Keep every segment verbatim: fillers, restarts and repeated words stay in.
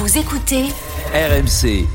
Vous écoutez R M C.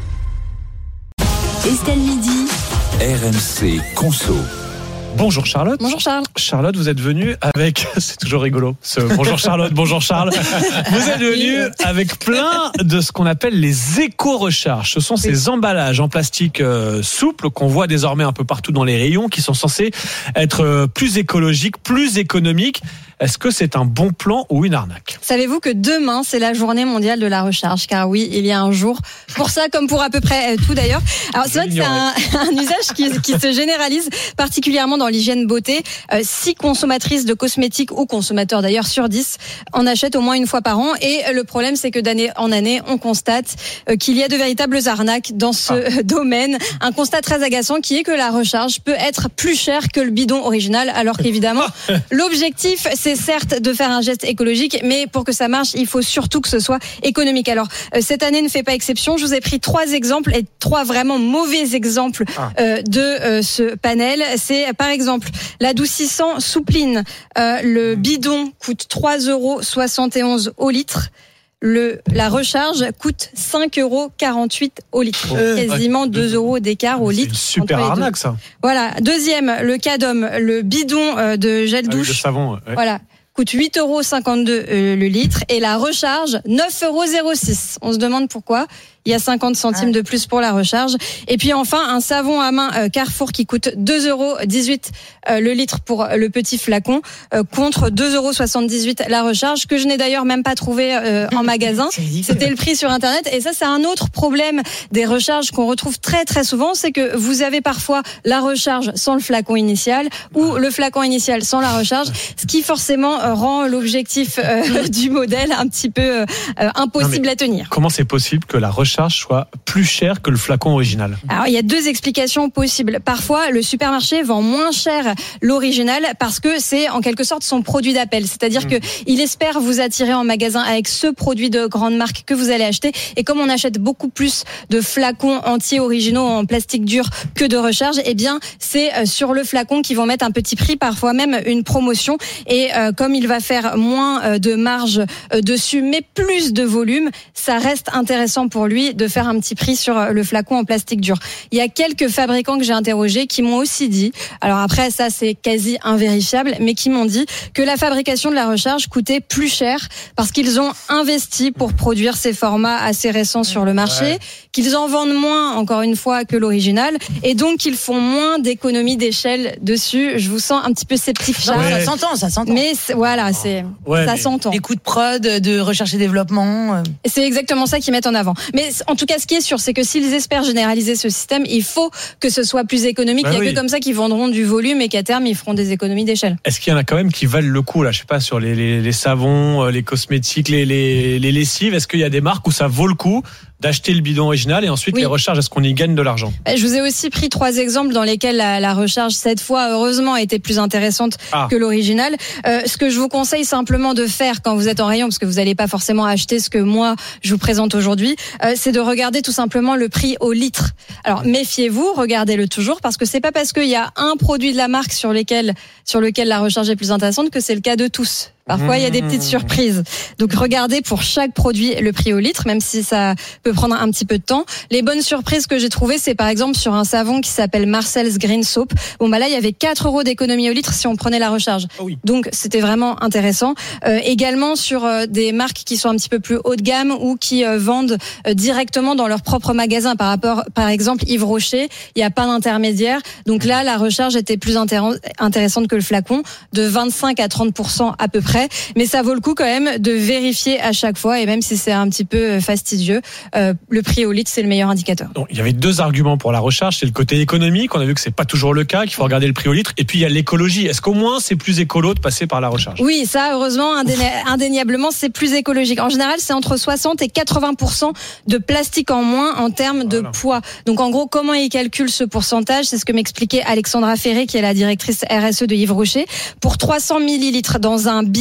Estelle Midi. R M C Conso. Bonjour Charlotte. Bonjour Charles. Charlotte, vous êtes venue avec, c'est toujours rigolo, ce bonjour Charlotte, bonjour Charles. Vous êtes venue avec plein de ce qu'on appelle les éco-recharges. Ce sont oui. ces emballages en plastique euh, souple qu'on voit désormais un peu partout dans les rayons qui sont censés être euh, plus écologiques, plus économiques. Est-ce que c'est un bon plan ou une arnaque ? Savez-vous que demain, c'est la journée mondiale de la recharge ? Car oui, il y a un jour pour ça, comme pour à peu près tout d'ailleurs. Alors c'est vrai que c'est un, un usage qui, qui se généralise particulièrement dans l'hygiène beauté. Euh, six consommatrices de cosmétiques ou consommateurs d'ailleurs sur dix en achètent au moins une fois par an. Et le problème, c'est que d'année en année, on constate euh, qu'il y a de véritables arnaques dans ce ah. domaine. Un constat très agaçant qui est que la recharge peut être plus chère que le bidon original. Alors qu'évidemment, l'objectif, c'est C'est certes de faire un geste écologique, mais pour que ça marche, il faut surtout que ce soit économique. Alors, euh, cette année ne fait pas exception. Je vous ai pris trois exemples et trois vraiment mauvais exemples euh, de euh, ce panel. C'est par exemple l'adoucissant Soupline. Euh, le bidon coûte trois euros soixante et onze au litre. Le, la recharge coûte cinq euros quarante-huit au litre. Euh, Quasiment deux euros d'écart au litre. C'est une super arnaque, ça. Voilà. Deuxième, le Cadom, le bidon de gel douche. Ah oui, le savon, ouais. Voilà. Coûte huit euros cinquante-deux euh, le litre. Et la recharge, neuf euros six. On se demande pourquoi. Il y a cinquante centimes de plus pour la recharge. Et puis enfin, un savon à main euh, Carrefour qui coûte deux euros dix-huit euh, le litre pour le petit flacon, euh, contre deux euros soixante-dix-huit la recharge, que je n'ai d'ailleurs même pas trouvé euh, en magasin. C'était le prix sur Internet. Et ça, c'est un autre problème des recharges qu'on retrouve très très souvent, c'est que vous avez parfois la recharge sans le flacon initial ou le flacon initial sans la recharge, ce qui forcément euh, rend l'objectif euh, du modèle un petit peu euh, impossible non, à tenir. Comment c'est possible que la recharge soit plus cher que le flacon original ? Alors, il y a deux explications possibles. Parfois, le supermarché vend moins cher l'original parce que c'est en quelque sorte son produit d'appel. C'est-à-dire mmh. que il espère vous attirer en magasin avec ce produit de grande marque que vous allez acheter. Et comme on achète beaucoup plus de flacons entiers originaux en plastique dur que de recharge, eh bien, c'est sur le flacon qu'ils vont mettre un petit prix, parfois même une promotion. Et euh, comme il va faire moins de marge euh, dessus, mais plus de volume, ça reste intéressant pour lui de faire un petit prix sur le flacon en plastique dur. Il y a quelques fabricants que j'ai interrogés qui m'ont aussi dit, alors après ça c'est quasi invérifiable, mais qui m'ont dit que la fabrication de la recharge coûtait plus cher parce qu'ils ont investi pour produire ces formats assez récents sur le marché, ouais. qu'ils en vendent moins, encore une fois, que l'original, et donc qu'ils font moins d'économies d'échelle dessus. Je vous sens un petit peu sceptique, Charles. Ouais. Ça s'entend, ça s'entend. Mais c'est, voilà, c'est, ouais, ça mais... s'entend. Les coûts de prod, de recherche et développement. Et c'est exactement ça qu'ils mettent en avant. Mais en tout cas, ce qui est sûr, c'est que s'ils espèrent généraliser ce système, il faut que ce soit plus économique. Bah il n'y a oui. que comme ça qu'ils vendront du volume et qu'à terme, ils feront des économies d'échelle. Est-ce qu'il y en a quand même qui valent le coup, là, je sais pas, sur les, les, les savons, les cosmétiques, les, les, les lessives? Est-ce qu'il y a des marques où ça vaut le coup d'acheter le bidon original et ensuite oui. les recharges, est-ce qu'on y gagne de l'argent ? Je vous ai aussi pris trois exemples dans lesquels la, la recharge, cette fois, heureusement, a été plus intéressante ah. que l'original. Euh, ce que je vous conseille simplement de faire quand vous êtes en rayon, parce que vous n'allez pas forcément acheter ce que moi, je vous présente aujourd'hui, euh, c'est de regarder tout simplement le prix au litre. Alors, méfiez-vous, regardez-le toujours, parce que c'est pas parce qu'il y a un produit de la marque sur lequel, sur lequel la recharge est plus intéressante que c'est le cas de tous. Parfois, il y a des petites surprises. Donc, regardez pour chaque produit le prix au litre, même si ça peut prendre un petit peu de temps. Les bonnes surprises que j'ai trouvées, c'est par exemple sur un savon qui s'appelle Marcel's Green Soap. Bon, bah là, il y avait quatre euros d'économie au litre si on prenait la recharge. Oh oui. Donc, c'était vraiment intéressant. Euh, également sur euh, des marques qui sont un petit peu plus haut de gamme ou qui euh, vendent euh, directement dans leur propre magasin. Par rapport, par exemple, Yves Rocher, il n'y a pas d'intermédiaire. Donc là, la recharge était plus intér- intéressante que le flacon, de vingt-cinq à trente pour cent à peu près. Mais ça vaut le coup quand même de vérifier à chaque fois, et même si c'est un petit peu fastidieux, euh, le prix au litre, c'est le meilleur indicateur. Donc, il y avait deux arguments pour la recharge, c'est le côté économique, on a vu que c'est pas toujours le cas, qu'il faut regarder le prix au litre, et puis il y a l'écologie. Est-ce qu'au moins c'est plus écolo de passer par la recharge ? Oui, ça heureusement, indéni- indéniablement, c'est plus écologique. En général, c'est entre soixante et quatre-vingts pour cent de plastique en moins en termes de voilà. poids. Donc en gros, comment ils calculent ce pourcentage ? C'est ce que m'expliquait Alexandra Ferré, qui est la directrice R S E de Yves Rocher. Pour trois cents millilitres dans un bidon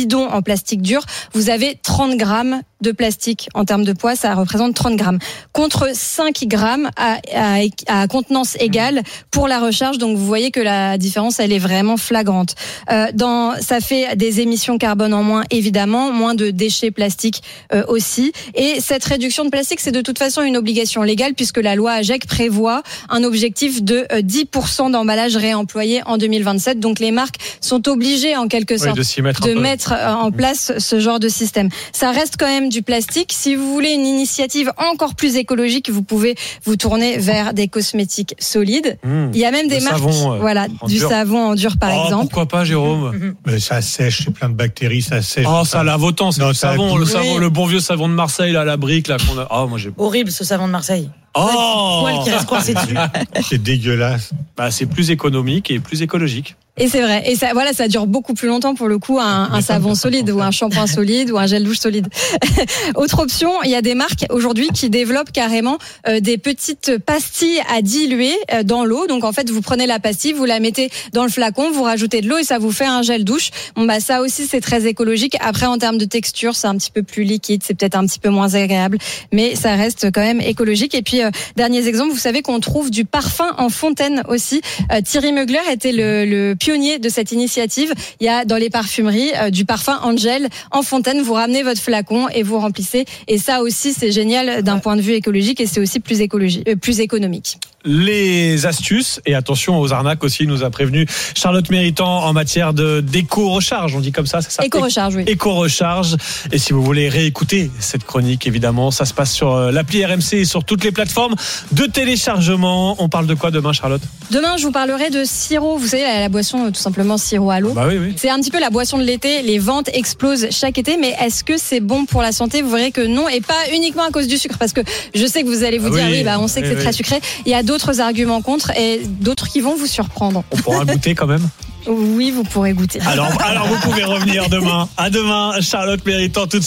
bidon en plastique dur, vous avez trente grammes de plastique en termes de poids, ça représente trente grammes. Contre cinq grammes à, à, à contenance égale pour la recharge. Donc vous voyez que la différence, elle est vraiment flagrante. Euh, dans, ça fait des émissions carbone en moins, évidemment, moins de déchets plastiques euh, aussi. Et cette réduction de plastique, c'est de toute façon une obligation légale puisque la loi AGEC prévoit un objectif de dix pour cent d'emballage réemployé en deux mille vingt-sept. Donc les marques sont obligées en quelque sorte oui, de, mettre, de mettre en place ce genre de système. Ça reste quand même du plastique. Si vous voulez une initiative encore plus écologique, vous pouvez vous tourner vers des cosmétiques solides. Mmh, Il y a même des marques, savon, euh, voilà, du dur. savon en dur par oh, exemple. Pourquoi pas, Jérôme? Mais ça sèche, c'est plein de bactéries, ça sèche. Oh, ça lave autant, c'est non, le savon, le oui. savon, le bon vieux savon de Marseille, là, la brique, là, qu'on a. Oh, moi j'ai. Horrible ce savon de Marseille. Oh, poil qui reste coincé dessus. C'est dégueulasse. Bah, c'est plus économique et plus écologique. Et c'est vrai. Et ça, voilà, ça dure beaucoup plus longtemps pour le coup, un, un savon solide ou un shampoing solide ou un gel douche solide. Autre option, il y a des marques aujourd'hui qui développent carrément euh, des petites pastilles à diluer euh, dans l'eau. Donc en fait, vous prenez la pastille, vous la mettez dans le flacon, vous rajoutez de l'eau et ça vous fait un gel douche. Bon bah ça aussi c'est très écologique. Après en termes de texture, c'est un petit peu plus liquide, c'est peut-être un petit peu moins agréable, mais ça reste quand même écologique. Et puis euh, derniers exemples, vous savez qu'on trouve du parfum en fontaine aussi. Euh, Thierry Mugler était le, le pionnier de cette initiative. Il y a dans les parfumeries euh, du parfum Angel en fontaine. Vous ramenez votre flacon et vous remplissez. Et ça aussi, c'est génial d'un point de vue écologique et c'est aussi plus écologique, euh, plus économique. Les astuces et attention aux arnaques aussi, nous a prévenu Charlotte Méritant en matière de d'éco-recharge. On dit comme ça, c'est ça? Éco-recharge, oui. Éco-recharge. Et si vous voulez réécouter cette chronique, évidemment, ça se passe sur l'appli R M C et sur toutes les plateformes de téléchargement. On parle de quoi demain, Charlotte? Demain, je vous parlerai de sirop. Vous savez, la, la boisson, tout simplement sirop à l'eau. Bah oui, oui. C'est un petit peu la boisson de l'été. Les ventes explosent chaque été, mais est-ce que c'est bon pour la santé? Vous verrez que non, et pas uniquement à cause du sucre, parce que je sais que vous allez vous ah dire, oui, oui bah, on sait que oui, c'est oui. très sucré. Il y a d'autres arguments contre et d'autres qui vont vous surprendre. On pourra goûter quand même. Oui, vous pourrez goûter. Alors, alors vous pouvez revenir demain. À demain, Charlotte Méritant. Tout